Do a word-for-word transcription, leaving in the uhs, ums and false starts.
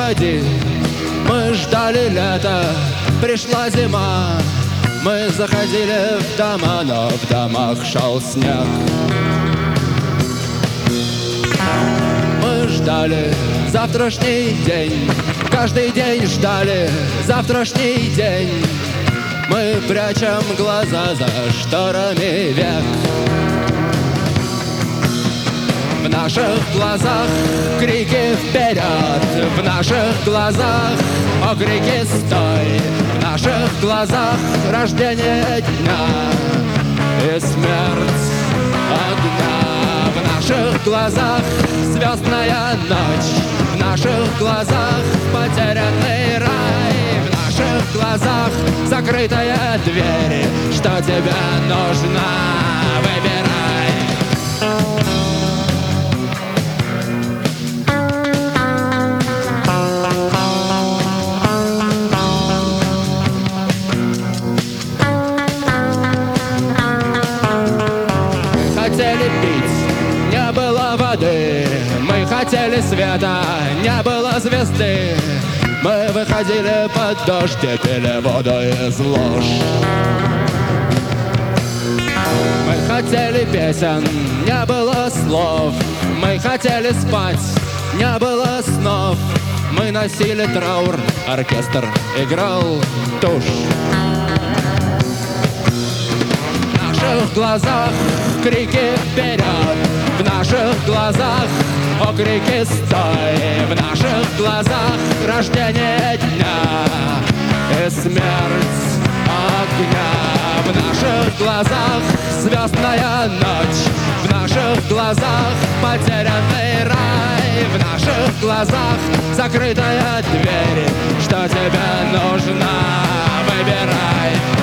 позади. Мы ждали лета, пришла зима. Мы заходили в дома, но в домах шел снег. Мы ждали завтрашний день, каждый день ждали завтрашний день. Мы прячем глаза за шторами век. В наших глазах крики вперед, в наших глазах окрики стой, в наших глазах рождение дня и смерть огня. В наших глазах звездная ночь, в наших глазах потерянный рай, в наших глазах закрытая дверь. Что тебе нужно, выбирай. Хотели пить, не было воды. Мы хотели света, не было звезды. Мы выходили под дождь и пили воду из луж. Мы хотели песен, не было слов. Мы хотели спать, не было снов. Мы носили траур, оркестр играл тушь. В наших глазах крики вперед, в наших глазах окрики стой, в наших глазах рождение дня и смерть огня. В наших глазах звездная ночь, в наших глазах потерянный рай, в наших глазах закрытая дверь. Что тебе нужно, выбирай.